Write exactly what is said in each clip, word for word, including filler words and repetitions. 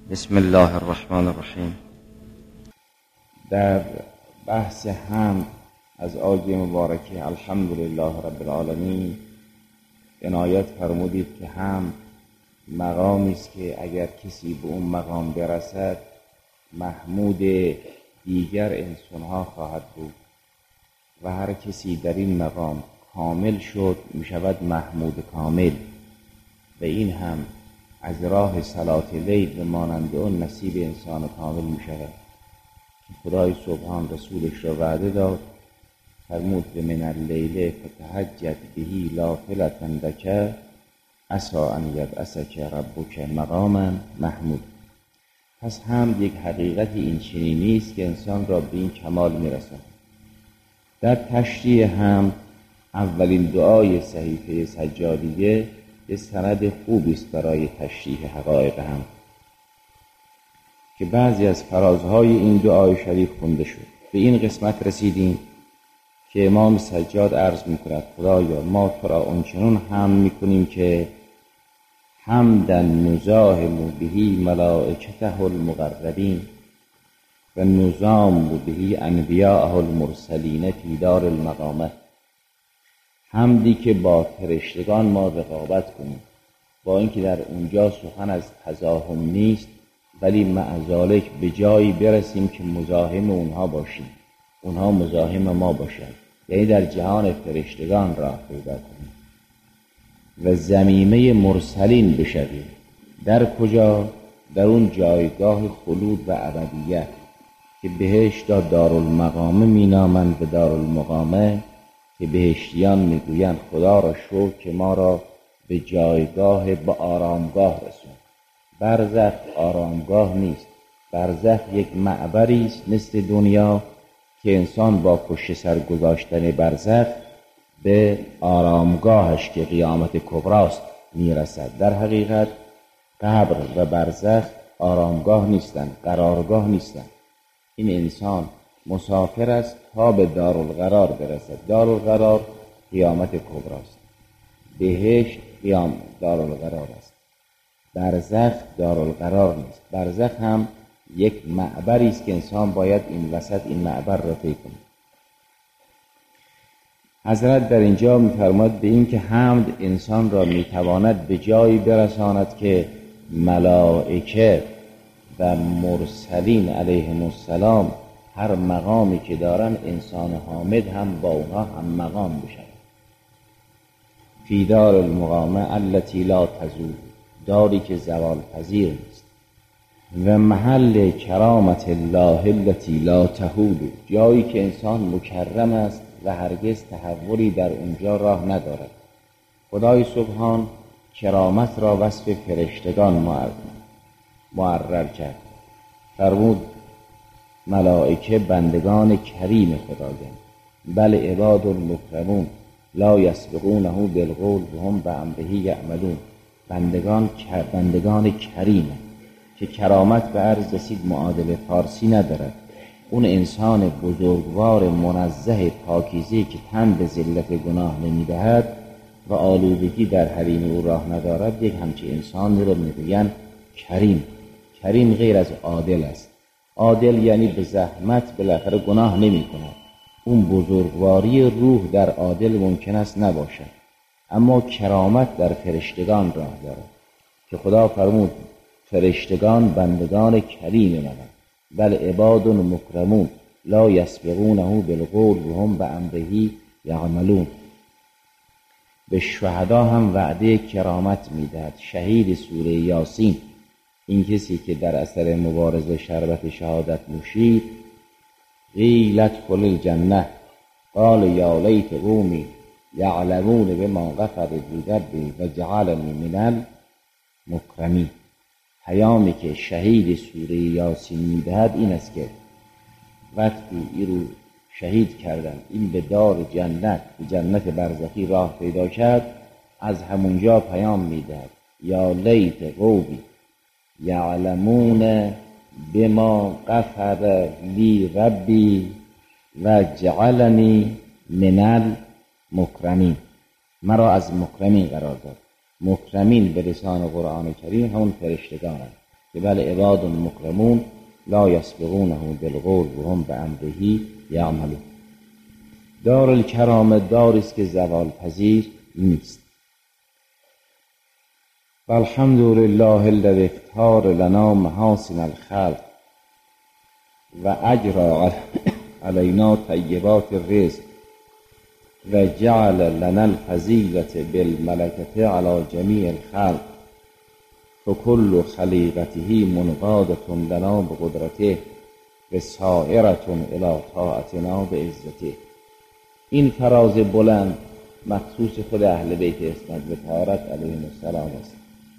بسم الله الرحمن الرحیم. در بحث حمد از آیه مبارکه الحمدلله رب العالمین عنایت فرمودید که حمد مقامی است که اگر کسی به اون مقام برسد محمود دیگر انسانها خواهد بود و هر کسی در این مقام کامل شد می شود محمود کامل و این هم از راه صلات لیل و مانند اون نصیب انسان کامل می شود که خدای سبحان رسولش را وعده داد، فرمود به من اللیل فتهجد بهی نافلة لک عسی ان یبعثک ربک مقاما محمود. پس حمد یک حقیقتی این چنینی است که انسان را به این کمال می رسد. در تشریح حمد اولین دعای صحیفه سجادیه یه سند خوبی است برای تشریح حقایق حمد که بعضی از فرازهای این دعای شریف خونده شد. به این قسمت رسیدیم که امام سجاد عرض می‌کند خدایا ما تو را آنچنان حمد می‌کنیم که حمدا نزاحم بهی ملائکته المقربین و نظام بهی انبیاءه المرسلین فی دار المقامه. حمدی که با فرشتگان ما رقابت کنیم، با اینکه در اونجا سخن از تزاحم نیست ولی مع ذالک به جایی برسیم که مزاحم اونها باشیم، اونها مزاحم ما باشند، یعنی در جهان فرشتگان راه پیدا کنیم و ضمیمه مرسلین بشویم. در کجا؟ در اون جایگاه خلود و ابدیت که بهشت دارالمقامه می نامند و دارالمقامه که بهشتیان میگویند خدا را شکر که ما را به جایگاه با آرامگاه رسوند. برزخ آرامگاه نیست، برزخ یک معبری است مثل دنیا که انسان با پشت سر گذاشتن برزخ به آرامگاهش که قیامت کبراست میرسد. در حقیقت قبر و برزخ آرامگاه نیستند، قرارگاه نیستند. این انسان مسافر است تا به دارالقرار برسد. دارالقرار قیامت کبراست، بهشت قیام دارالقرار است، برزخ دارالقرار نیست. برزخ هم یک معبری است که انسان باید این وسط این معبر را طی کند. حضرت در اینجا می‌فرماید به این که حمد انسان را میتواند به جایی برساند که ملائکه و مرسلین علیهم السلام هر مقامی که دارن انسان حامد هم با اونها هم مقام بشن. فی دار المقامه التي لا تزول، داری که زوال پذیر نیست. و محل کرامت الله التي لا تهول، جایی که انسان مکرم است و هرگز تحولی در اونجا راه ندارد. خدای سبحان کرامت را وصف فرشتگان معرر کرد، فرمود ملائکه بندگان کریم خدایند، بل عباد مکرمون لا یسبقونه بالقول و هم بامره یعملون. بندگان بندگان کریمه که کرامت به عرض رسید معادل فارسی ندارد. اون انسان بزرگوار منزه پاکیزه که تن به ذلت گناه نمیدهد و آلودگی در حریم او راه ندارد، یک همچین انسان رو میگویند کریم. کریم غیر از عادل است. عادل یعنی به زحمت بالاخره گناه نمی کند. اون بزرگواری روح در عادل ممکن است نباشد، اما کرامت در فرشتگان راه دارد که خدا فرمود فرشتگان بندگان کریم منند، بل عباد مکرمون لا یسبقونه بالقول و هم بامره یعملون. به شهدا هم وعده کرامت میدهد. شهید سوره یاسین، این کسی که در اثر مبارزه شربت شهادت نوشید، قیل ادخل الجنه قال یا لیت قومی یعلمون بما غفر لی ربی و جعلنی من المکرمین. پیامی که شهید سوره یاسین میدهد این است که وقتی این رو شهید کردن، این به دار جنت، به جنت برزخی راه پیدا کرد، از همونجا پیام میدهد یا لیت قومی یعلمون بما غفر لی ربی و جعلنی من المکرمین. مرا از مکرمین قرار داد. مکرمین به لسان قرآن کریم همون فرشتگان هست. که بل عباد مکرمون لا یسبقونه بالقول و هم بامره یعملون. دارالکرامه داری است که زوال پذیر نیست. والحمد لله الذی اختار لنا محاسن الخلق و اجرى علینا طیبات الرزق و جعل لنا الفضیلة بالملکة علی جمیع الخلق فکل خلیقته منقادة لنا بقدرته و سائرة الی طاعتنا بعزته. این فراز بلند مخصوص خود اهل بیت اسمت و طهارت علیهم السلام است.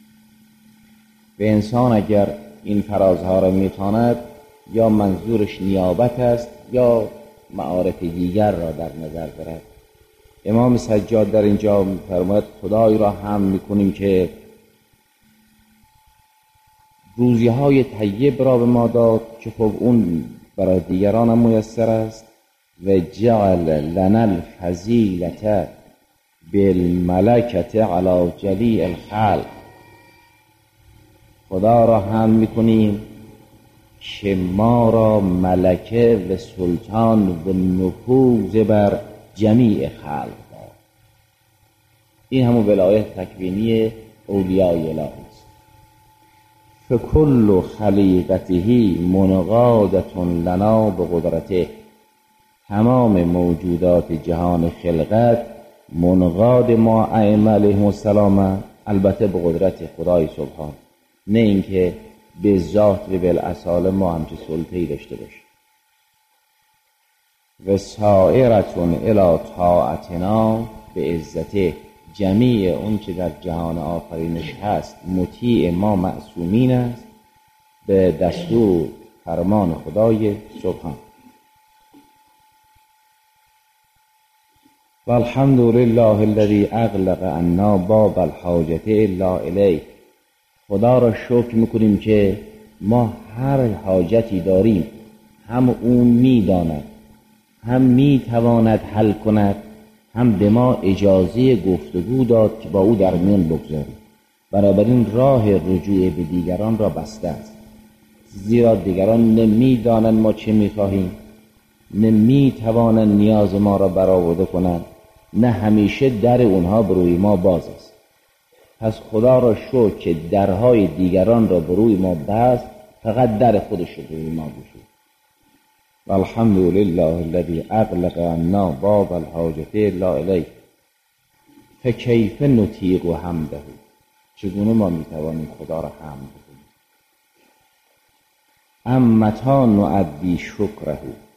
به انسان اگر این فرازها را میتواند یا منظورش نیابت است یا معارف دیگر را در نظر دارد. امام سجاد در اینجا می‌فرماید خدای را حمد میکنیم که روزی های طیب را به ما داد که خب اون برای دیگران هم میسر است. و جعل لنا الفضیلة بالملکة علی جمیع الخلق. خدا را حمد میکنیم که ما را ملکه و سلطان و نفوذ بر جمیع خلق داد. این همون ولایت تکوینی اولیاء الهی است. فکل خلیقته منقادة لنا بقدرته. تمام موجودات جهان خلقت منقاد ما ائمه علیهم السلام، البته به قدرت خدای سبحان، نه اینکه به ذات و بالاصاله ما همچه سلطه‌ای داشته باشیم. و سائرتون الی طاعتنا به عزته. جمیع اون چه در جهان آفرینش هست مطیع ما معصومین است به دستور فرمان خدای سبحان. والحمد لله الذی اغلق عنا باب الحاجة الا الیه. خدا را شکر میکنیم که ما هر حاجتی داریم هم اون میداند، هم میتواند حل کند، هم به ما اجازه گفتگو داد که با او در میان بگذاریم. بنابراین راه رجوع به دیگران را بسته است، زیرا دیگران نمیدانند ما چه میخواهیم، نمیتوانند نیاز ما را برآورده کنند، نه همیشه در اونها بروی ما باز است. پس خدا را شکر که درهای دیگران را بروی ما بست، فقط در خودش رو بروی ما گشود. والحمد لله الذی اغلق عنا باب الحاجة الا الیه. فکیف نطیق حمده. چگونه ما میتوانیم خدا را حمد کنیم؟ ام متی نؤدی شکره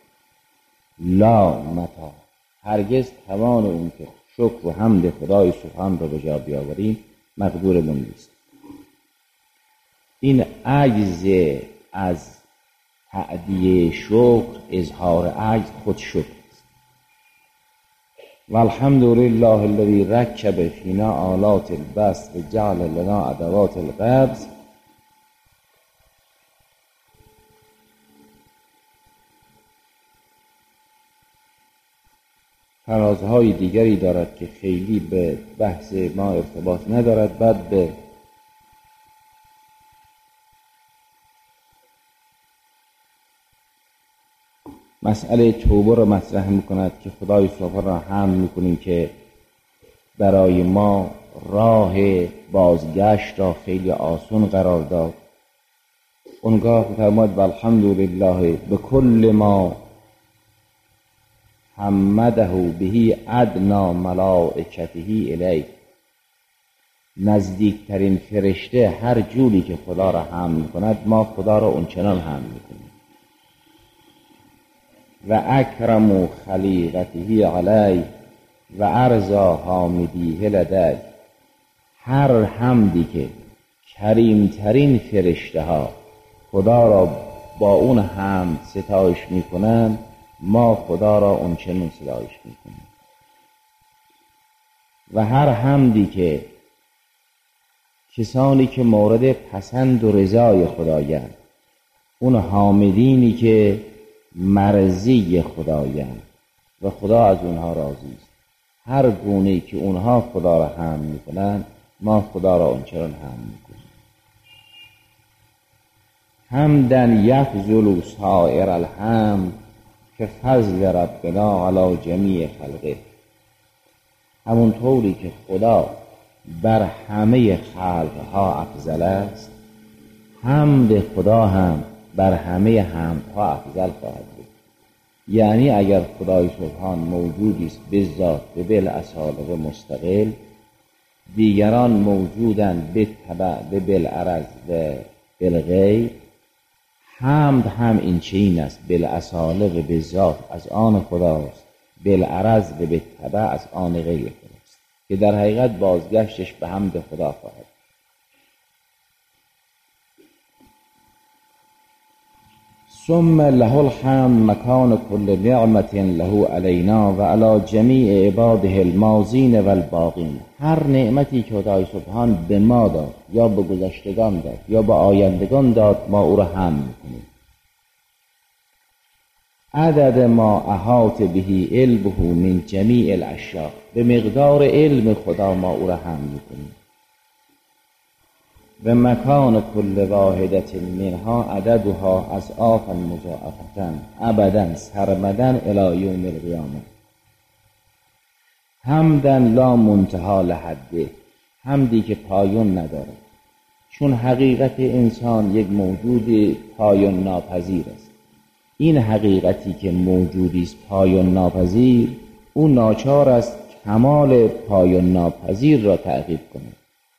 لا متی. هرگز توان اون که شکر و حمد خدای سبحان را به جا بیاوریم مقدورمون نیست. این عجز از تأدیه شکر، اظهار عجز خود شکر است. والحمد لله الذی رکب فینا آلات البسط و جعل لنا ادوات القبض. فرازهای دیگری دارد که خیلی به بحث ما ارتباط ندارد. بعد به مسئله توبه را مطرح میکند که خدای سبحان را حمد میکنیم که برای ما راه بازگشت را خیلی آسان قرار داد. اونگاه فرمود والحمد لله به کل ما حمده بهی ادنا ملائکته الیه. نزدیکترین فرشته هر جوری که خدا را حمد میکند ما خدا را اونچنان حمد میکنیم. و اکرم خلیقته علی و ارضا حامدیه لدی. هر حمدی که کریمترین فرشته ها خدا را با اون حمد ستایش میکنند ما خدا را اونچنان ستایش میکنیم. و هر حمدی که کسانی که مورد پسند و رضای خدایند، اون حامدینی که مرضی خدایند و خدا از اونها راضی است، هر گونه‌ای که اونها خدا را حمد میکنند ما خدا را اونچنان حمد میکنیم. حمدن یفضل سائر الحمد که فضل ربنا علی جمیع خلقه. همونطوری که خدا بر همه خلقها افضل است، حمد خدا هم بر همه حمدها افضل خواهد بود. یعنی اگر خدای سبحان موجودی است به ذات به بالاصاله و مستقل، دیگران موجودن به تبع به بالعرض و بالغیر، حمد هم این چنین است، بالاصاله و به ذات از آن خداست، بالعرض و به تبع از آن غیر خداست، که در حقیقت بازگشتش به حمد خدا خواهد. ثم له الحمد مکان کل نعمت له علینا و علی جمیع عباده الماضین و الباقین. هر نعمتی که خدای سبحان به ما داد یا به گذشتگان داد یا به آیندگان داد، ما او را حمد میکنیم. عدد ما احاط بهی علمه من جمیع الاشیاء، به مقدار علم خدا ما او را حمد میکنیم. و مکان کل واحدت منها عددها اضعافا مضاعفة ابدا سرمدا الی یوم القیامه. حمدا لا منتهی لحده، حمدی که پایان نداره، چون حقیقت انسان یک موجود پایان ناپذیر است. این حقیقتی که موجودی است پایان ناپذیر، او ناچار است کمال پایان ناپذیر را تعقیب کند.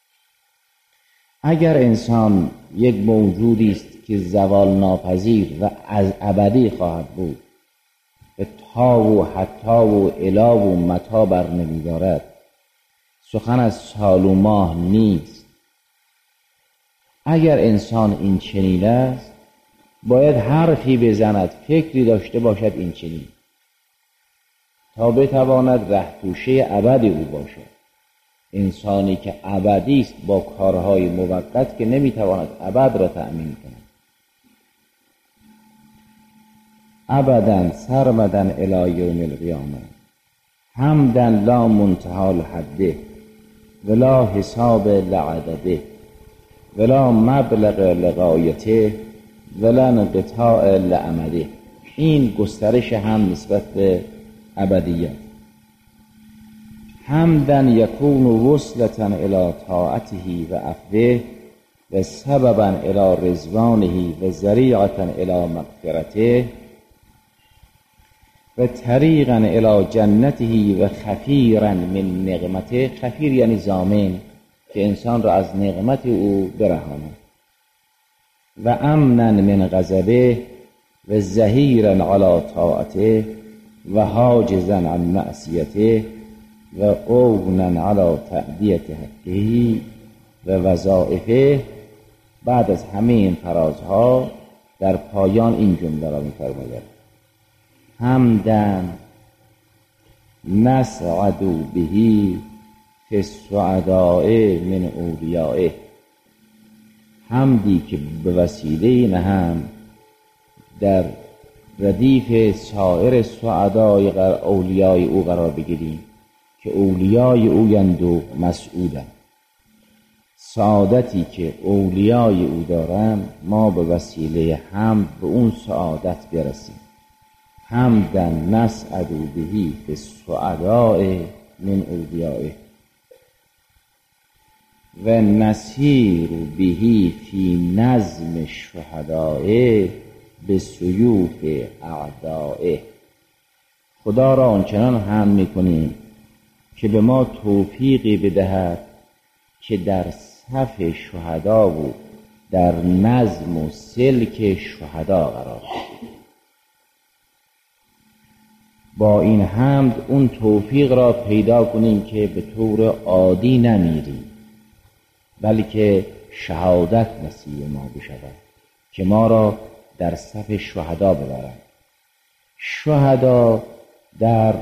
اگر انسان یک موجودی است که زوال ناپذیر و از ابدی خواهد بود، به تا و حتی و الی و متی بر نمی‌دارد، سخن از سال و ماه نیست. اگر انسان این چنین است، باید حرفی بزند، فکری داشته باشد این چنین، تا بتواند ره توشه ابد او باشد. انسانی که ابدی است با کارهای موقت که نمیتواند ابد را تأمین کند. ابدا سرمدا الی یوم القیامه. حمدا لا منتهی لحده ولا حساب لعدده ولا مبلغ لغایته ولا انقطاع لامده. این گسترش هم نسبت به ابدیت. حمدا یکون وصلة الی طاعته و عفوه و سببا الی رضوانه و ذریعة الی مغفرته و طریقا الی جنته و خفیرا من نقمته. خفیر یعنی ضامن، که انسان را از نقمت او برهاند. و امنا من غضبه و ظهیرا علی طاعته و حاجزا عن معصیته و قونا علی تأدیة حقه و وظائفه. بعد از همه این فرازها در پایان این جمله را می‌فرماید: حمدا نسعد به فی السعداء من اولیائه. حمدی که به وسیله این هم در ردیف سایر سعدای اولیای او قرار بگیریم که اولیای او یند و مسعودن. سعادتی که اولیای او دارن، ما به وسیله حمد به اون سعادت برسیم. حمدا نسعد به فی السعداء من اولیائه و نسیر به فی نظم الشهداء به سیوف اعدائه. خدا را آنچنان حمد میکنیم که به ما توفیقی بدهد که در صف شهدا و در نظم و سلک شهدا قرار بگیریم. با این حمد اون توفیق را پیدا کنیم که به طور عادی نمیریم، بلکه شهادت نصیب ما بشود که ما را در صف شهدا ببرد. شهدا در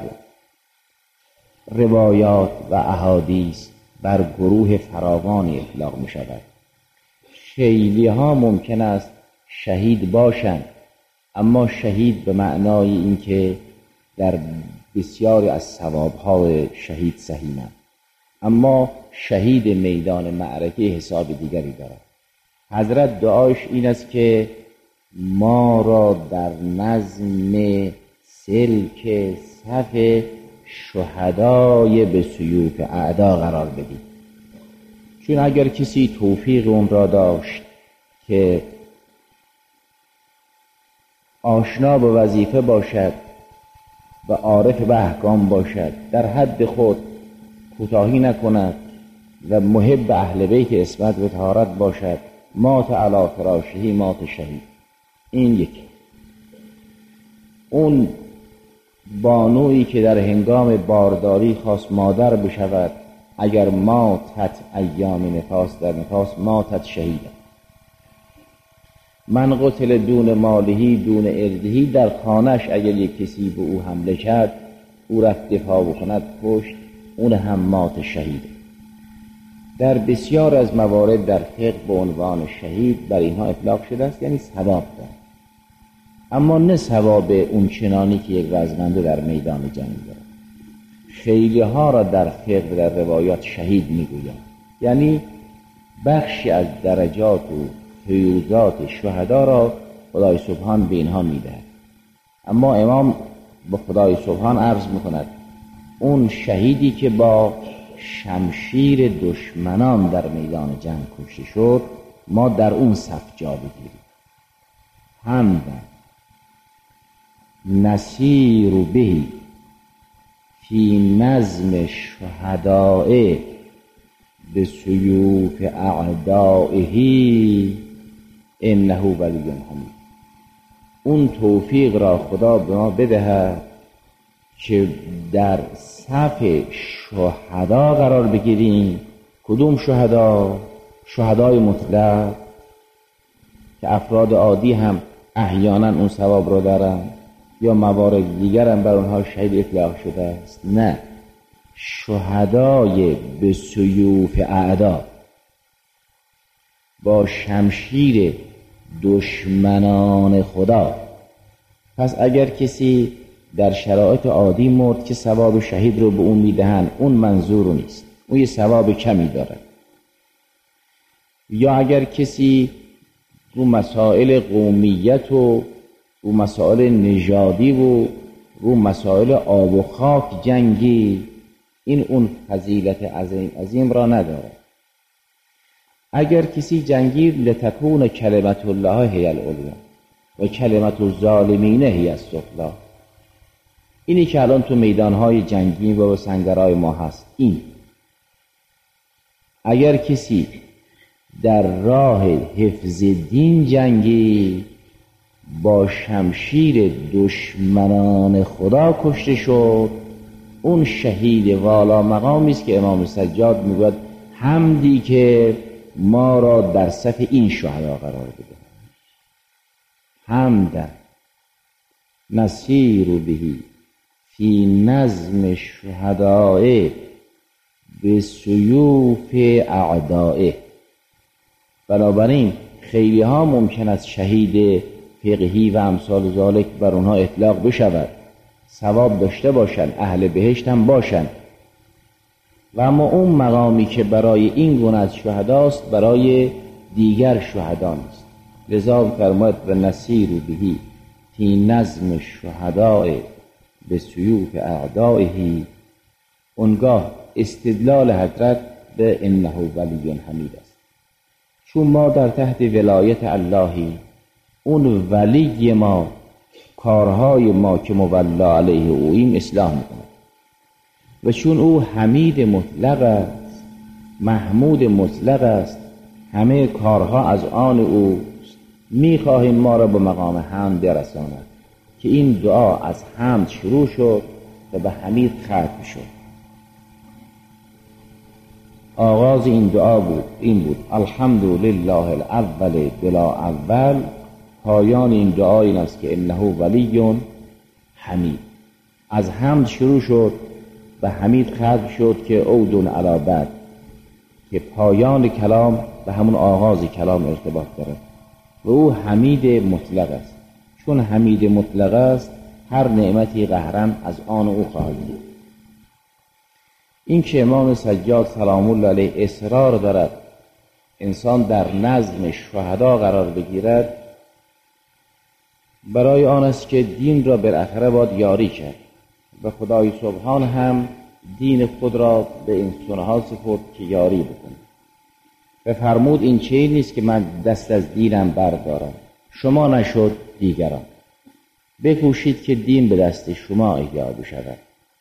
روایات و احادیث بر گروه فراوانی اطلاق می شود. خیلی ها ممکن است شهید باشند، اما شهید به معنای اینکه در بسیاری از ثوابهای شهید سهیمند، اما شهید میدان معرکه حساب دیگری دارد. حضرت دعایش این است که ما را در نظم سلک صف شهدای به سیوف اعدا قرار بدید. چون اگر کسی توفیق اون را داشت که آشنا به وظیفه باشد و عارف به احکام باشد، در حد خود کوتاهی نکند و محب اهل بیت عصمت و طهارت باشد، مات علی فراشهی مات شهید. این یکی. اون بانویی که در هنگام بارداری خواست مادر بشود، اگر ماتت ایام نفاس در نفاس ماتت شهیده. من قتل دون مالهی دون ارضهی، در خانهش اگر یک کسی به او حمله کرد، او رفت دفاع بکند پشت، اون هم مات شهیده. در بسیار از موارد در فقه به عنوان شهید بر اینها اطلاق شده است، یعنی ثواب دارد، اما نه ثواب اون چنانی که یک رزمنده در میدان جنگ دارد. خیلی ها را در فقه و در روایات شهید میگویند، یعنی بخشی از درجات و فیوضات شهدا را خدای سبحان به اینها میدهد. اما امام به خدای سبحان عرض میکند اون شهیدی که با شمشیر دشمنان در میدان جنگ کشته شد، ما در اون صف جا بگیریم. حمدا نسیر بهی فی نظم شهداء به سیوف اعدائه انه ولی حمید. اون توفیق را خدا به ما بدهد که در صف شهدا قرار بگیریم. کدوم شهدا؟ شهدای مطلق که افراد عادی هم احیانا اون ثواب رو دارن، یا موارد دیگر هم بر اونها شهید اطلاق شده است. نه، شهدای به سیوف اعدا، با شمشیر دشمنان خدا. پس اگر کسی در شرایط عادی مرد که ثواب شهید رو به اون میدهن، اون منظور نیست، اون یه ثواب کمی داره. یا اگر کسی رو مسائل قومیت و رو مسائل نژادی و رو مسائل آب و خاک جنگی، این اون فضیلت عظیم عظیم را نداره. اگر کسی جنگی لتکون کلمت الله هی العلیا و کلمت الظالمین هی السفلی، اینی که الان تو میدانهای جنگی و سنگرهای ما هست. این اگر کسی در راه حفظ دین جنگی، با شمشیر دشمنان خدا کشته شد، اون شهید والا مقامی است که امام سجاد میگوید حمدی که ما را در صف این شهدا قرار بده. حمد نسیر بهی فی نظم شهداء به سیوف اعدائه. بنابراین خیلی ها ممکن است شهید فقهی و امثال ذالک بر اونها اطلاق بشود، ثواب داشته باشند، اهل بهشت هم باشند، و اما اون مقامی که برای این گونه از شهداست برای دیگر شهدا نیست. لذا فرماید و نسیر بهی فی نظم شهداء به سیوف اعدائه. اونگاه استدلال حضرت به انه ولی حمید است، چون ما در تحت ولایت اللهی، اون ولی ما کارهای ما که مولا علیه اویم اصلاح میکنه، و چون او حمید مطلق است، محمود مطلق است، همه کارها از آن اوست، میخواهیم ما را به مقام حمد برساند که این دعا از حمد شروع شد و به حمید ختم شد. آغاز این دعا بود این بود الحمدلله الاول بلا اول. پایان این دعا این است که انه ولی حمید. از حمد شروع شد و حمید ختم شد که عود علی بعد، که پایان کلام به همون آغاز کلام ارتباط داره و او حمید مطلق است. چون حمید مطلق است، هر نعمتی قهرن از آن او خواهد بود. این که امام سجاد سلام الله علیه اصرار دارد انسان در نظم شهدا قرار بگیرد، برای آن است که دین را بالاخره باید یاری کرد و خدای سبحان هم دین خود را به این سنها سپرد که یاری بکن. و فرمود این چیزی نیست که من دست از دینم بردارم، شما نشد دیگران، بکوشید که دین به دست شما احیا بشود.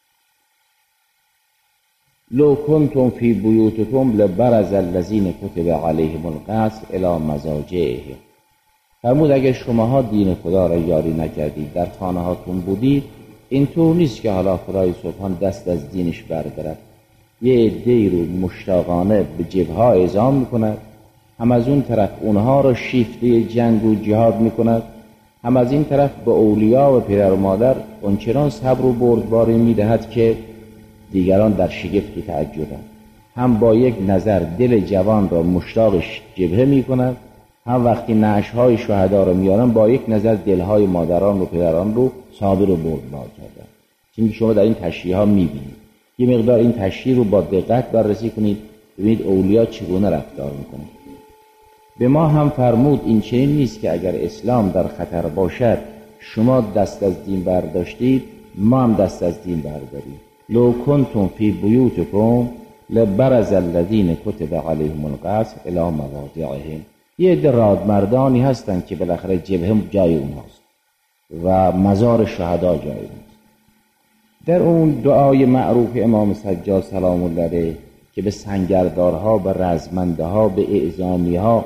لو کنتم فی بیوتکم لبرز الذین کتب علیهم القتل الی مضاجعهم. فرمود اگر شماها دین خدا را یاری نکردید، در خانه هاتون بودید، اینطور نیست که حالا خدای سبحان دست از دینش بردارد. یه عده‌ای رو مشتاقانه به جبهه اعزام میکند، هم از اون طرف اونها را شیفته جنگ و جهاد میکند، هم از این طرف به اولیا و پدر و مادر اونچنان صبر و بردباری میدهد که دیگران در شگفت تعجبند. هم با یک نظر دل جوان را مشتاق جبهه میکند، هم وقتی نعشهای شهدا را میارن با یک نظر دلهای مادران و پدران رو صابر و بردبار کردن. چون شما در این تشریح ها میبینید. یه مقدار این تشریح رو با دقت بررسی کنید، ببینید اولیا چگونه رفتار میکنند. به ما هم فرمود این چنین نیست که اگر اسلام در خطر باشد شما دست از دین برداشتید، ما هم دست از دین برداریم. لو کنتم فی بیوتکم لبرز الذین کتب علیهم القتل الی مضاجعهم. یه عده رادمردانی هستند که بالاخره جبهه جای اونهاست و مزار شهدا جای اونهاست. در اون دعای معروف امام سجاد سلام الله علیه که به سنگردارها، به رزمندها، به اعزامیها،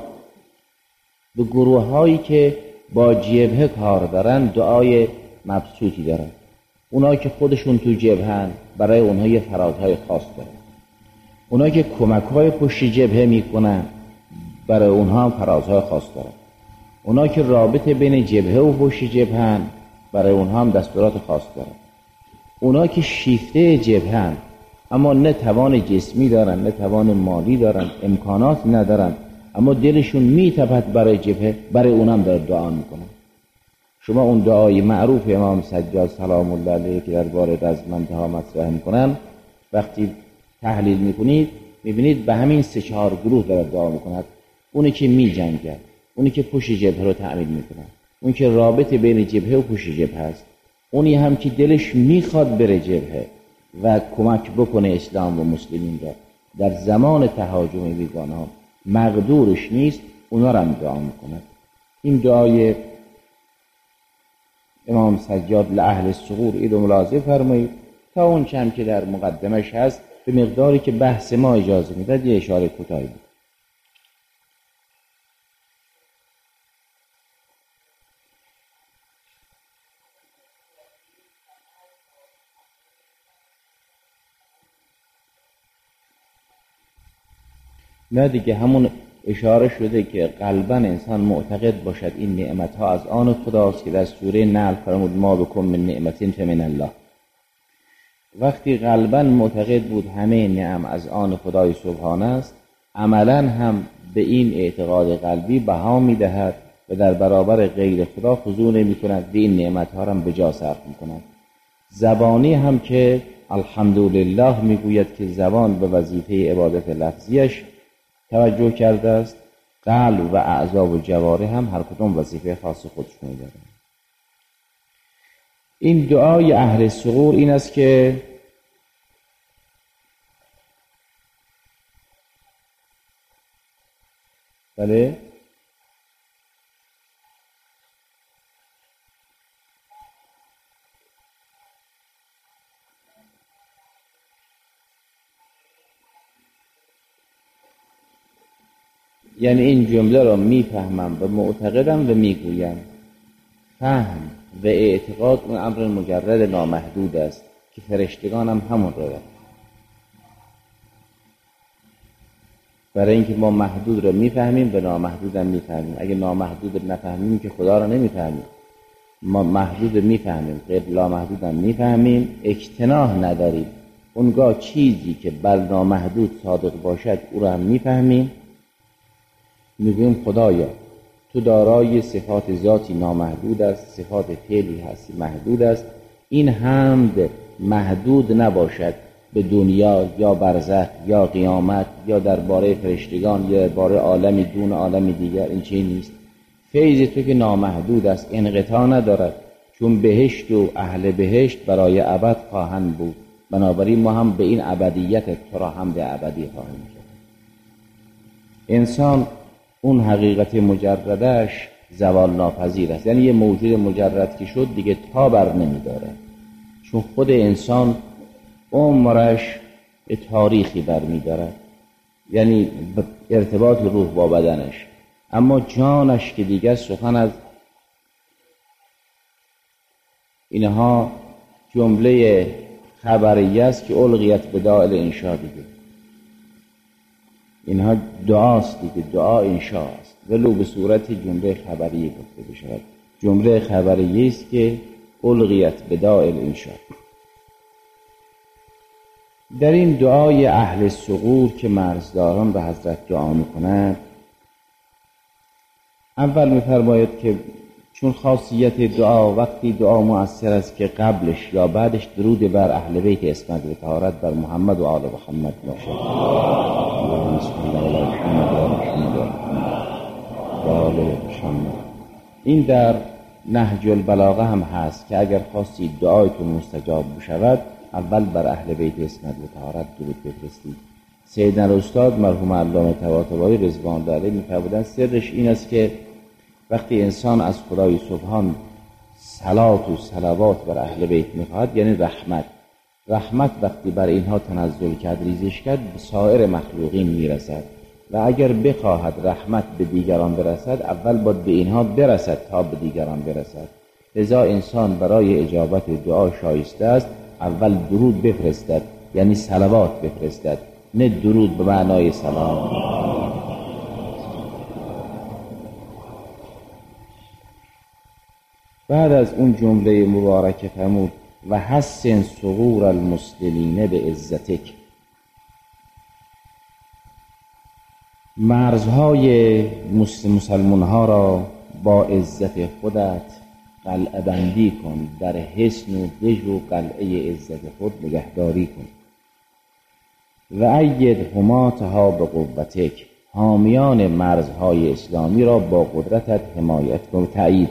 به گروه هایی که با جبهه کار دارن دعای مبسوطی دارن. اونایی که خودشون تو جبهن برای اونها یه فرازهای خاص دارن. اونایی که کمک های پشت جبهه میکنن برای اونها هم فرازهای خاص دارن. اونایی که رابطه بین جبهه و پشت جبهن برای اونها هم دستورات خاص دارن. اونایی که شیفته جبهن اما نه توان جسمی دارن، نه توان مالی دارن، امکانات ندارن، اما دلشون میتپد برای جبهه، برای اونم داره دعا میکنن. شما اون دعای معروف امام سجاد سلام الله علیه که درباره رزمندها مطرح میکنن وقتی تحلیل میکنید میبینید به همین سه چهار گروه داره دعا میکند. اونی که میجنگه، اونی که پشت جبهه رو تأمین میکنه، اون که رابطه بین جبهه و پشت جبهه است، اونی هم که دلش میخواد بره جبهه و کمک بکنه اسلام و مسلمین را در زمان تهاجم بیگانه ها مقدورش نیست، اونا را هم دعا میکنه. این دعای امام سجاد لأهل الثغور این رو ملاحظه فرمایید تا اون چند که در مقدمش هست به مقداری که بحث ما اجازه میداد یه اشاره کوتاهی بود. نه دیگه همون اشاره شده که قلباً انسان معتقد باشد این نعمتها از آن خداست که در سوره نحل فرمود ما بکم من نعمت فمن الله. وقتی قلباً معتقد بود همه نعم از آن خدای سبحان است، عملاً هم به این اعتقاد قلبی بها میدهد و در برابر غیر خدا خضوع نمی کند، به این نعمتها را به جا صرف می کند. زبانی هم که الحمدلله میگوید که زبان به وظیفه عبادت لفظیش توجه کرده است، قلب و اعضا و جوارح هم هر کدوم وظیفه خاص خودشون دارند. این دعای اهل ثغور این است که بله یعنی این جمله را میفهمم و معتقدم و میگویم. فهم و اعتقاد اون امر مجرد نامحدود است که فرشتگان هم همون را دارند. برای اینکه ما محدود را میفهمیم و نامحدود هم میفهمیم. اگه نامحدود نفهمیم که خدا را نمیفهمیم. ما محدود میفهمیم، غیر نامحدود هم میفهمیم، اجتناح نداریم. اونگاه چیزی که بر نامحدود صادق باشد او را هم میفهمیم. میگویم خدایا تو دارای صفات ذاتی نامحدود است، صفات فعلی هستی محدود است. این حمد محدود نباشد به دنیا یا برزخ یا قیامت یا درباره فرشتگان یا درباره عالمی دون عالمی دیگر، این چیزی نیست. فیض تو که نامحدود است، انقطاع ندارد، چون بهشت و اهل بهشت برای ابد خواهند بود، بنابراین ما هم به این ابدیت تو را هم به ابدی خواهیم کرد. انسان اون حقیقت مجردش زوال ناپذیر است، یعنی یه موجود مجرد که شد دیگه تا بر نمیداره، چون خود انسان عمرش به تاریخی برمیداره، یعنی ارتباط روح با بدنش، اما جانش که دیگه سخن از اینها جمله خبریه است که القیت بدائل انشا دیگه، اینها دعاست دیگه، دعا انشا است ولو به صورت جمله خبریه گفته بشود. جمله خبریه است که القیت بدائل انشا. در این دعای اهل ثغور که مرزداران به حضرت دعا میکنند، اول میفرماید که چون خاصیت دعا وقتی دعا مؤثر است که قبلش یا بعدش درود بر اهل بیت عصمت و طهارت بر محمد و آل محمد باشه. اللهم صل علی محمد و آل محمد. این در نهج البلاغه هم هست که اگر خواستید دعایتون مستجاب بشود اول بر اهل بیت عصمت و طهارت درود بفرستید. سیدنا استاد مرحوم علامه طباطبایی رضوان الله علیه می‌فرمودند سرش این است که وقتی انسان از خدای سبحان صلات و صلوات بر اهل بیت میخواهد، یعنی رحمت رحمت وقتی بر اینها تنزل کرد، ریزش کرد، به سایر مخلوقین میرسد و اگر بخواهد رحمت به دیگران برسد اول باید به اینها برسد تا به دیگران برسد. لذا انسان برای اجابت دعا شایسته است اول درود بفرستد، یعنی صلوات بفرستد، نه درود به معنای سلام. بعد از اون جمله مبارکه فرمود و حسن ثغور المسلمین به عزتک، مرزهای مسلمان ها را با عزت خودت قلعه بندی کن، در حصن و دژ و قلعه عزت خود نگهداری کن. و اید حماتها به قوتک، حامیان مرزهای اسلامی را با قدرتت حمایت کن و تأیید.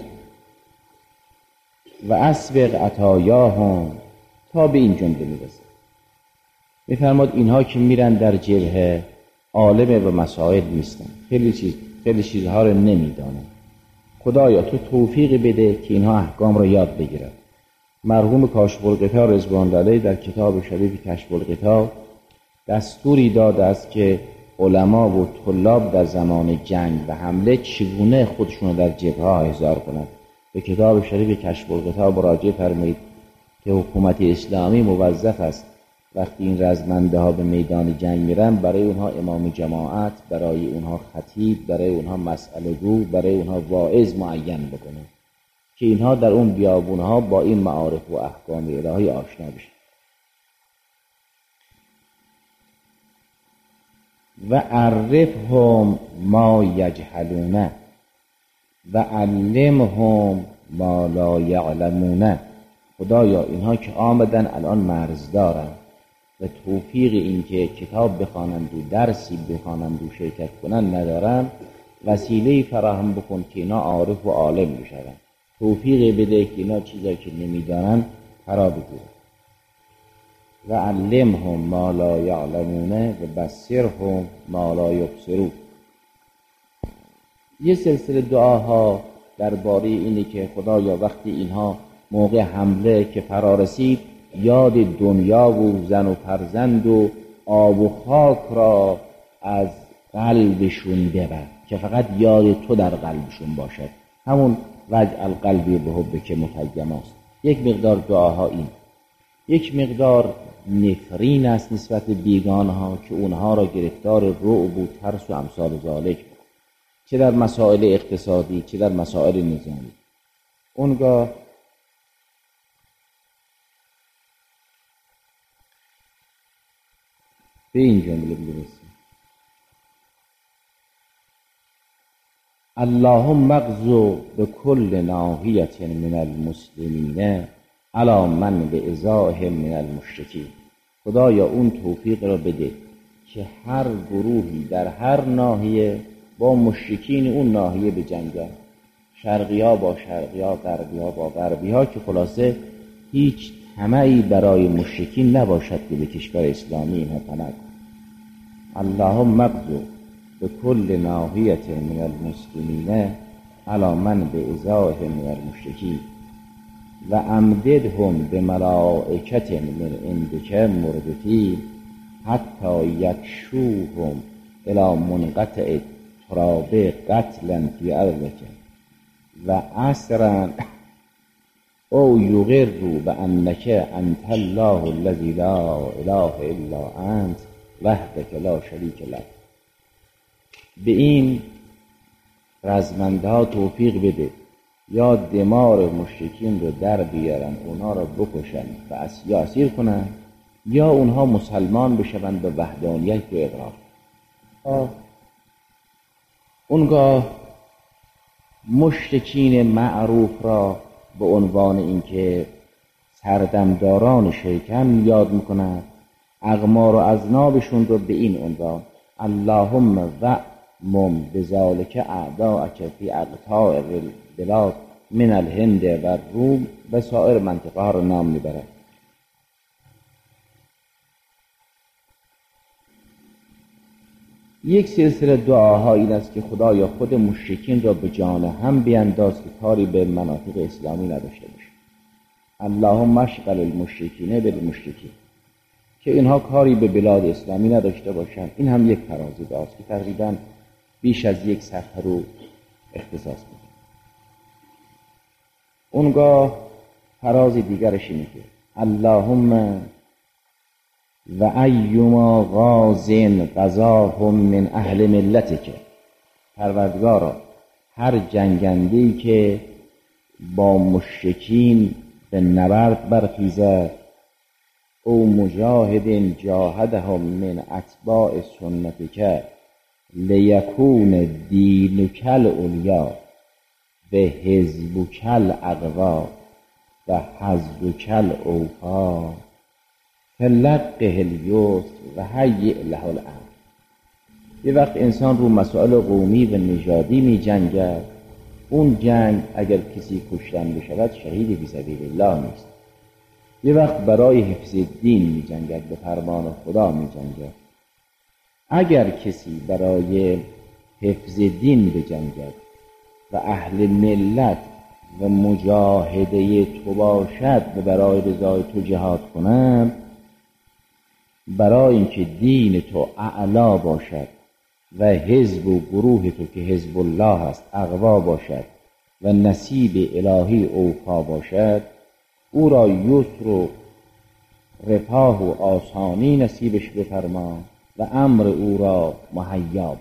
و اسبق عطایاهم، تا به این جمله میرسه میفرماد اینها که میرن در جبهه عالم و مسائل نیستن، خیلی چیز خیلی چیزها رو نمیدانن. خدایا تو توفیق بده که اینها احکام رو یاد بگیرن. مرحوم کاشف الغطا رضوان الله علیه در کتاب شریف کشف الغطا دستوری داده است که علما و طلاب در زمان جنگ و حمله چگونه خودشون رو در جبهه احضار کنند. به کتاب شریف کشف الغطا مراجعه فرمایید که حکومت اسلامی موظف است وقتی این رزمنده ها به میدان جنگ میرن برای اونها امام جماعت، برای اونها خطیب، برای اونها مسئله گو، برای اونها واعظ معین بکنه که اینها در اون بیابون ها با این معارف و احکام الهی آشنا بشن. و عرفهم ما یجهلون و علمهم ما لا یعلمون. خدایا اینها که آمدن الان مرز دارن و توفیق این که کتاب بخوانند و درسی بخوانند و شرکت کنند ندارن، وسیله فراهم بکن که اینا عارف و عالم بشن. توفیق بده که اینا چیزایی که نمیدانن فرا بگیرن. و علمهم ما لا یعلمون و بصرهم ما لا یبصرون. یه سلسله دعاها درباره اینه که خدایا وقتی اینها موقع حمله که فرا رسید یاد دنیا و زن و فرزند و آب و خاک را از قلبشون ببر که فقط یاد تو در قلبشون باشد. همون وجع القلبی به حب که متیم است. یک مقدار دعاها این، یک مقدار نفرین است نسبت بیگانه ها که اونها را گرفتار رعب و ترس و امثال ذالک، چه در مسائل اقتصادی چه در مسائل نظامی. اونگاه به این جمله برسیم: اللهم اغزو به کل ناحیة من المسلمین علی من به ازاهم من المشرکین. خدایا اون توفیق را بده که هر گروهی در هر ناحیه با مشرکین اون ناحیه به جنگن. شرقیا با شرقیا، غربیا با غربیا، که خلاصه هیچ طمعی برای مشرکین نباشد که به کشور اسلامی اینها طمع کنند. اللهم اغزو به کل ناحیت من المسلمین علی من به ازاه من المشرکین و امددهم به ملائکت من عندک مردفین حتی یکشوهم الی منقطع تراب قتلا فی ارضک و اسرا او یقروا بانک انت الله الذی لا اله الا انت وحدک لا شریک لک. به این رزمندها توفیق بده یا دمار مشرکین رو در بیارن، اونا رو بکشن و اسیر کنن، یا اونها مسلمان بشوند به وحدانیت و اقرار. اونگاه مشرکین معروف را به عنوان اینکه سردمداران شیطان یاد میکنند، اقمار و اذنابشون رو به این عنوان اللهم وأمم بذالک اعداءک فی اقطاع البلاد من الهند و الروم و سایر منطقه ها رو نام میبرد. یک سلسله دعاها این است که خدایا خود مشرکین را به جان هم بینداز که کاری به مناطق اسلامی نداشته باشه. اللهم اشغل المشرکین بالمشرکین، که اینها کاری به بلاد اسلامی نداشته باشند. این هم یک فراز دعاست که تقریبا بیش از یک صفحه رو اختصاص میده. اونگاه فراز دیگرش اینه که اللهم و ایما غازن غزاهم من اهل ملتک، پروردگارا هر جنگنده‌ای که با مشرکین به نبرد برخیزد او مجاهد جاهدهم من اتباع سنتک لیکون دینک العلیا به حزبک الاقوا و حزبک الاوفا فلقه الیسر و هیئ له الامر. یه وقت انسان رو مسائل قومی و نژادی می جنگد، اون جنگ اگر کسی کشتن بشود شهید فی سبیل الله نیست. یه وقت برای حفظ دین می جنگد، به فرمان خدا می جنگد. اگر کسی برای حفظ دین بجنگد و اهل ملت و مجاهده تو باشد و برای رضای تو جهاد کنند، برای اینکه دین تو اعلا باشد و حزب و گروه تو که حزب الله است اقوا باشد و نصیب الهی اوفا باشد، او را یسر و رفاه و آسانی نصیبش بفرما و امر او را مهیا.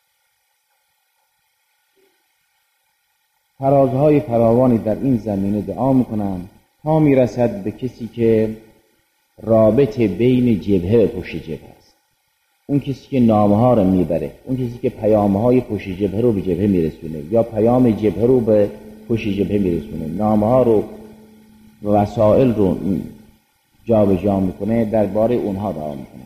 فرازهای فراوانی در این زمینه دعا میکنم تا میرسد به کسی که رابطه بین جبهه و پشت جبهه است، اون کسی که نامه ها رو میبره، اون کسی که پیام های پشت جبهه رو به جبهه میرسونه یا پیام جبهه رو به پشت جبهه میرسونه، نامه ها رو و وسائل رو جا به جا میکنه، درباره اونها دعا میکنه.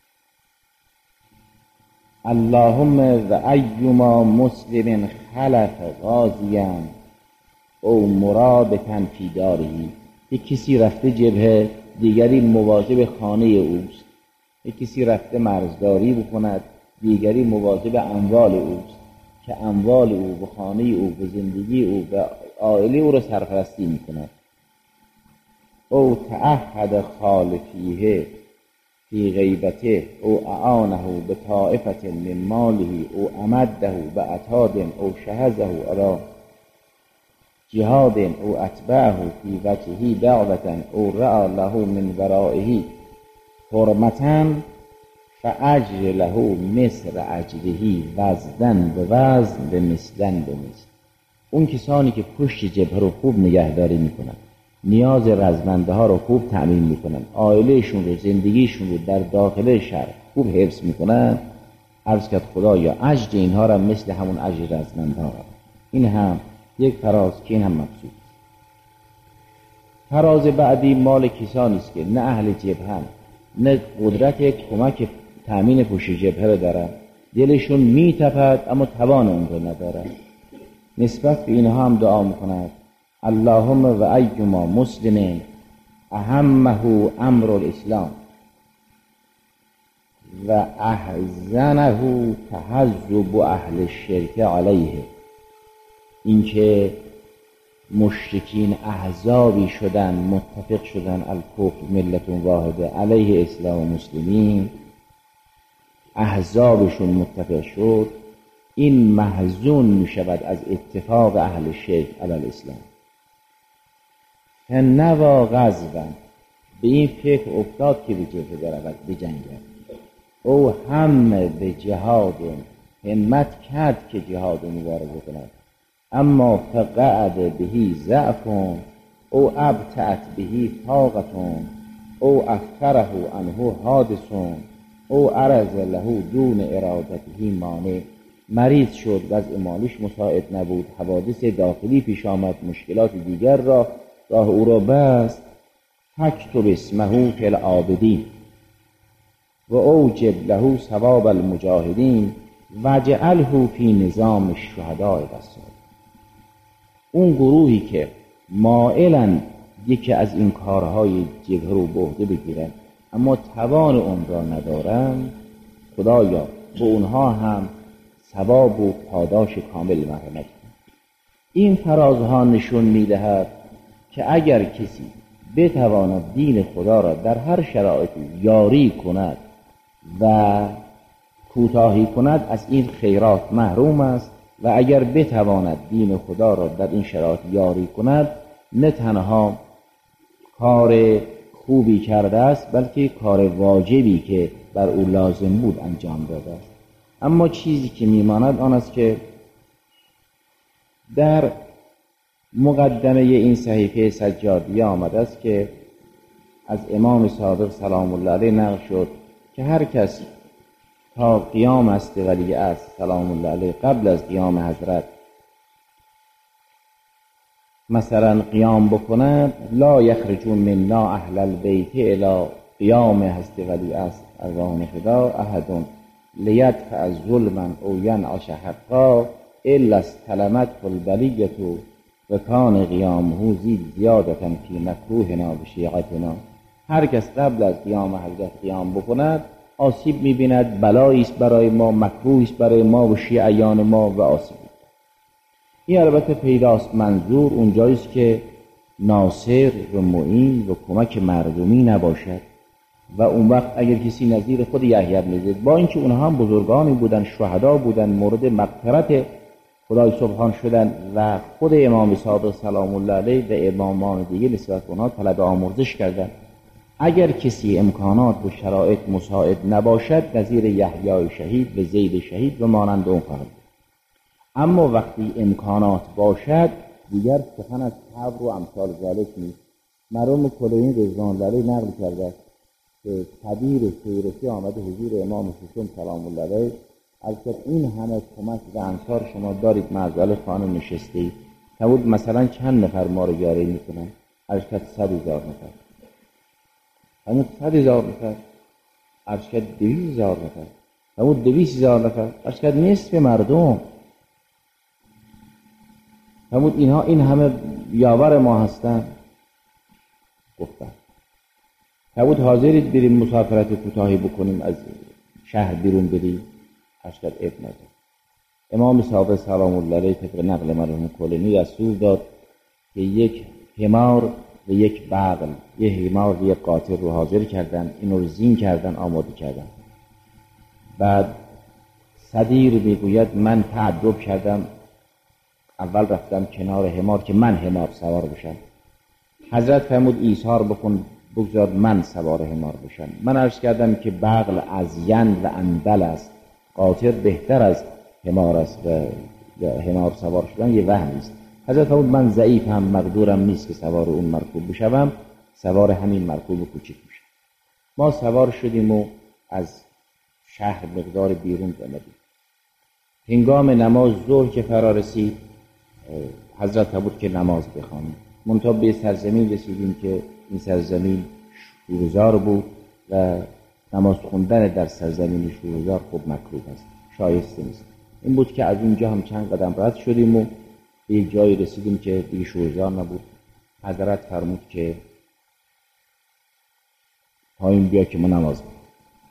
اللهم و ایما مسلم خلف غازیا او مرابطا فی داره، یک کسی رفته جبهه دیگری مواظب خانه اوست، یک کسی رفته مرزداری بکند دیگری مواظب اموال اوست که اموال او و خانه او و زندگی او و عائله او را سرپرستی میکند. او تعهد خالفیه فی غیبته او اعانه به طائفت من ماله او امده به عتاد او شهزه علی جهاد او اتبعه فی وجهه دعوتا او رأى له من ورائه حرمتا فاجر له مثل اجره وزدن به وزن به مثلن به مثل. اون کسانی که پشت جبهه رو خوب نگهداری میکنن، نیاز رزمنده ها رو خوب تأمین میکنن، عائلهشون رو زندگیشون رو در داخل شهر خوب حفظ میکنن، عرض کرد خدا یا اجر اینها را مثل همون اجر رزمنده ها. این هم یک فراز که این هم مقصود. فراز بعدی مال کسانی است که نه اهل جبهه هم نه قدرت کمک تأمین پشت جبهه رو دارن، دلشون میتپد اما توان اون رو ندارن. نسبت به اینها هم دعا میکند اللهم و ایما مسلم اهمه امر الاسلام و احزنه تحزب اهل الشرک علیه، اینکه مشرکین احزابی شدن متفق شدن الکفر ملت واحده علیه اسلام و مسلمین، احزابشون متفق شد، این محزون می شود از اتفاق اهل شرک علی الاسلام. فنوا غزوا، به این فکر افتاد که به جبهه برود بجنگد، او هم به جهاد همت کرد که جهاد مبارزه کند، اما فقعد بهی ضعف او ابتعت بهی طاقت او اخره عنه حادث او عرض له دون ارادته مانع، مریض شد، وضع مالیش مساعد نبود، حوادث داخلی پیش آمد، مشکلات دیگر را راه او را بست. فاکتب اسمه فی العابدین و اوجب له ثواب المجاهدین واجعله فی نظام الشهداء والصالحین. اون گروهی که مائلن یکی از این کارهای جبهه رو به عهده بگیرن اما توان اون را ندارن، خدایا به اونها هم ثواب و پاداش کامل مرحمت کن. این فرازها نشون میدهد که اگر کسی بتواند دین خدا را در هر شرایطی یاری کند و کوتاهی کند از این خیرات محروم است، و اگر بتواند دین خدا را در این شرایط یاری کند نه تنها کار خوبی کرده است بلکه کار واجبی که بر او لازم بود انجام داده است. اما چیزی که میماند آن است که در مقدمه این صحیفه سجادیه آمده است که از امام صادق سلام الله علیه نقل شد که هر کس تا قیام است ولی است سلام الله علیه قبل از قیام حضرت مثلا قیام بکند، لا یخرجون منا اهل البیت الی قیام هست ولی است ارواحنا فدا احد لیدفع ظلما او ینعش حقا الا استلمت البلیة و کان قیامه زید زیادتا فی مکروهنا و شیعتنا. هر کس قبل از قیام حضرت قیام بکند آسیب می‌بیند، بلایی است برای ما، مکروهی است برای ما و شیعیان ما و آسیب. این البته پیداست منظور اونجایی است که ناصر و معین و کمک مردمی نباشد و اون وقت اگر کسی نظیر خود یحیی بن زید، با اینکه اونها هم بزرگانی بودن، شهدا بودن، مورد مغفرت خدای سبحان شدن و خود امام صادق سلام الله علیه و امامان دیگه نسبت به اونها طلب آمرزش کردن، اگر کسی امکانات و شرایط مساعد نباشد نظیر یحیی شهید و زید شهید و مانند اون خواهد. اما وقتی امکانات باشد دیگر سخن از صبر و امثال ذالک نیست. مرحوم کلینی رضوان الله علیه نقل کرده که کبیر سیرسی آمده حضور امام ششم سلام الله علیه البته این همه کمک و انصار شما دارید، معذال خانم نشسته اید، تبود مثلا چند نفر ما رو یاری میکنن؟ ارشد صد هزار نفر، همون صد هزار نفر، ارشد دویست هزار نفر، همون دویست هزار نفر، ارشد نصف مردم، همون اینها این همه یاور ما هستن. گفتن همون حاضرید بریم مسافرت کوتاهی بکنیم از شهر بیرون بریم؟ اشکال اب نداره. امام صادق سلام الله علیه طبق نقل مرحوم کلینی دستور داد که یک حمار و یک بغل، یک حمار و یک قاطر رو حاضر کردن، اینو رو زین کردن، آماده کردن. بعد صدیر میگوید من تعجب کردم، اول رفتم کنار حمار که من حمار سوار بشم. حضرت فرمود ایثار بکن، بگذار من سوار حمار بشم. من عرض کردم که بغل ازین و اندل است، قاطر بهتر از حمار است و حمار سوار شدن یه وهم است. حضرت فرمود من ضعیفم، مقدورم نیست که سوار اون مرکوب بشم، سوار همین مرکوب کوچیک میشم. ما سوار شدیم و از شهر مقدار بیرون آمدیم. هنگام نماز ظهر که فرا رسید حضرت فرمود که نماز بخوانیم. منتها به سرزمین رسیدیم که این سرزمین شورزار بود و نماز خوندن در سرزمین شورزار خوب مکروه است، شایسته نیست. این بود که از اونجا هم چند قدم رد شدیم و به یک جایی رسیدیم که دیگه شوزار نبود. حضرت فرمود که پایین بیا که ما نماز بخونیم.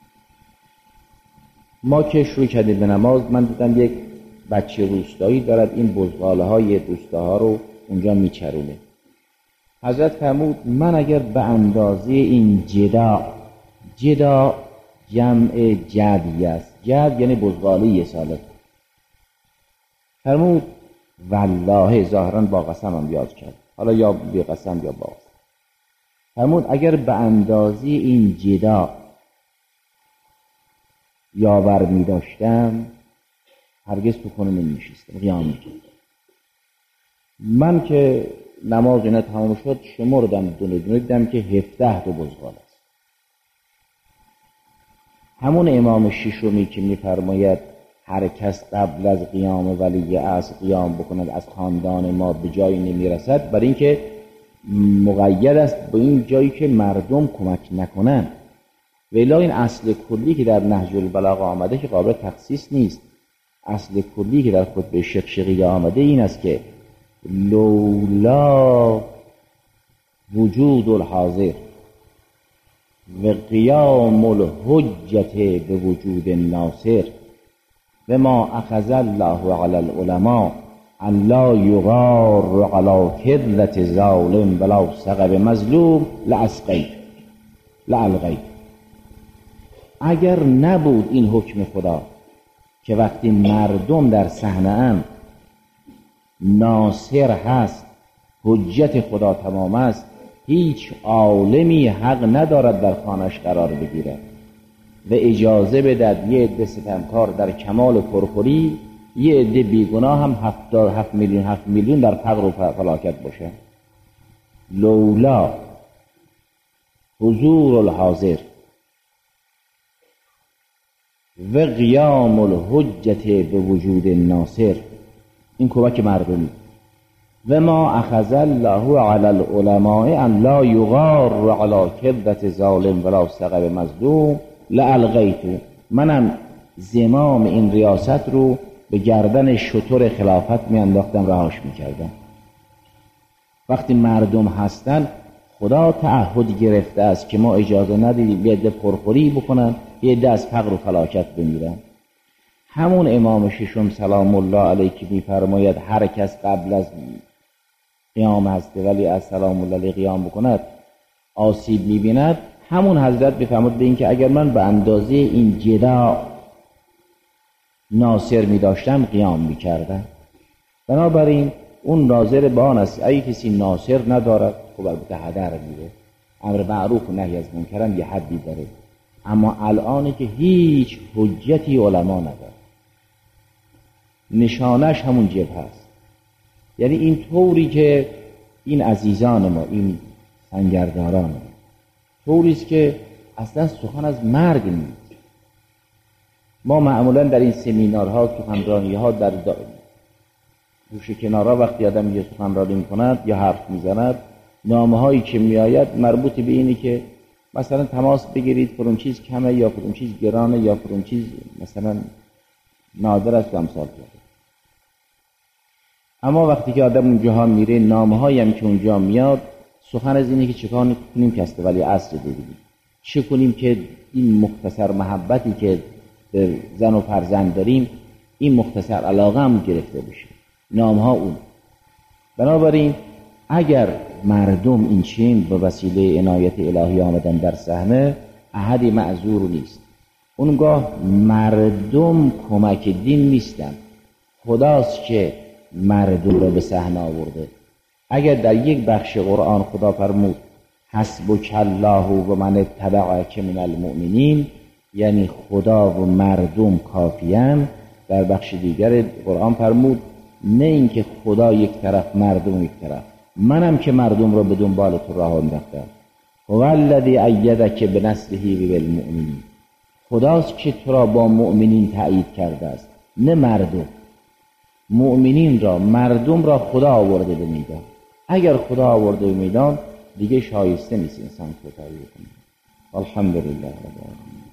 ما که شروع کردیم به نماز، من دیدم یک بچه روستایی دارد این بزغاله های روستاها رو اونجا میچرونه. حضرت فرمود من اگر به اندازه این جدا، جدا جمع جدی است، جد یعنی بزغاله یه ساله، فرمود والله، ظاهرا با قسم هم یاد کرد، حالا یا بی قسم یا با قسم، فرمود اگر به اندازه این جدا یاور می داشتم هرگز تو خونه نمی نشستم، قیام می کردم. من که نماز اینا تمام شد شمردم دونه دونه، دیدم که هفده تا بزغال است. همون امام ششمی که می فرماید هر کس قبل از قیام ولی عصر قیام بکند از خاندان ما به جایی نمی رسد، برای اینکه مقید است به این جایی که مردم کمک نکنن. ولی این اصل کلی که در نهج البلاغه آمده که قابل تخصیص نیست. اصل کلی که در خطبه شقشقیه آمده این است که لولا وجود الحاضر و قیام الحجت به وجود الناصر و ما اخذ الله علی العلماء ان لا یغار علی کذة ظالم ولا سقب مظلوم لاسقیت لالغیت. اگر نبود این حکم خدا که وقتی مردم در صحنه ام ناصر هست، حجت خدا تمام است، هیچ عالمی حق ندارد در خانش قرار بگیرد و اجازه بدهد یه عده ستمکار در کمال پرخوری، یه عده بیگناه هم هفت, هفت میلیون هفت میلیون در فقر و فلاکت باشه. لولا حضور الحاضر و قیام الحجت به وجود الناصر، این کمک مردمی، و ما اخذ الله علی العلماء ان لا یغار علی کذة ظالم ولا سقب مظلوم لالغیت، منم زمام این ریاست رو به گردن شتر خلافت می انداختم، رهاش می کردم. وقتی مردم هستن خدا تعهد گرفته است که ما اجازه ندیدیم یه عده پرخوری بکنن، یه عده از فقر و فلاکت بمیرن. همون امام ششم سلام الله علیه که می فرماید هر کس قبل از قیام هست ولی از سلام الله علیه قیام بکند آسیب می بیند، همون حضرت بفرمود به این که اگر من به اندازه این جدا ناصر می داشتم قیام می کردم. بنابراین اون ناظر به آن است. اگه کسی ناصر ندارد خب البته هدر میره، امر معروف و نهی از منکر هم یه حدی داره، اما الان که هیچ حجتی علما نداره، نشانش همون جبهه است. یعنی این طوری که این عزیزان ما، این سنگرداران ما، طوری است که اصلا سخن از مرگ نیست. ما معمولا در این سمینارها، سخنرانیها، در گوشه کنارها وقتی آدم یه سخنرانی میکند یا حرف میزند، نامه هایی که میآید مربوط به اینه که مثلا تماس بگیرید فرون چیز کمه یا فرون چیز گرانه یا فرون چیز مثلا نادر است و امثال کرده. اما وقتی که آدم اونجاها میره، نامه هایی هم که اونجا میاد سخن از اینه که چکار کنیم که است ولی عصر بگیریم، چه کنیم که این مختصر محبتی که به زن و فرزند داریم، این مختصر علاقه هم گرفته بشه. نامه ها اون. بنابراین اگر مردم این چین به وسیله عنایت الهی آمدن در صحنه، احدی معذور نیست. اونگاه مردم کمک دین نیستن، خداست که مردم رو به صحنه آورده. اگر در یک بخش قرآن خدا فرمود حسبک الله و من اتبعک من المؤمنین، یعنی خدا و مردم کافیان، در بخش دیگر قرآن فرمود نه اینکه خدا یک طرف مردم یک طرف، منم که مردم رو به دنبال تو راه انداختم. هو الذی ایدک بنصره بالمؤمنین، خداست که تو را با مؤمنین تأیید کرده است، نه مردم. مؤمنین را، مردم را خدا آورده به میدان. اگر خدا آورده به میدان دیگه شایسته نیست انسان کوتاهی کنه. الحمدلله رب العالمین.